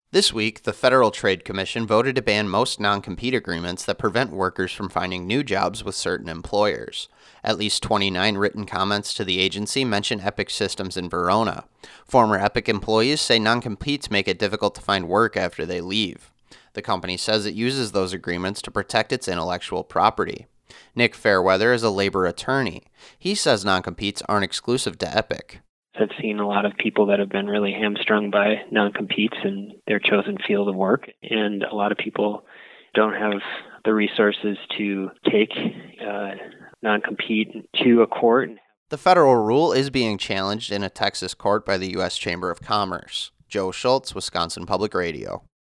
This week, the Federal Trade Commission voted to ban most non-compete agreements that prevent workers from finding new jobs with certain employers. At least 29 written comments to the agency mention Epic Systems in Verona. Former Epic employees say non-competes make it difficult to find work after they leave. The company says it uses those agreements to protect its intellectual property. Nick Fairweather is a labor attorney. He says non-competes aren't exclusive to Epic. I've seen a lot of people that have been really hamstrung by non-competes in their chosen field of work, and a lot of people don't have the resources to take non-compete to a court. The federal rule is being challenged in a Texas court by the U.S. Chamber of Commerce. Joe Schultz, Wisconsin Public Radio.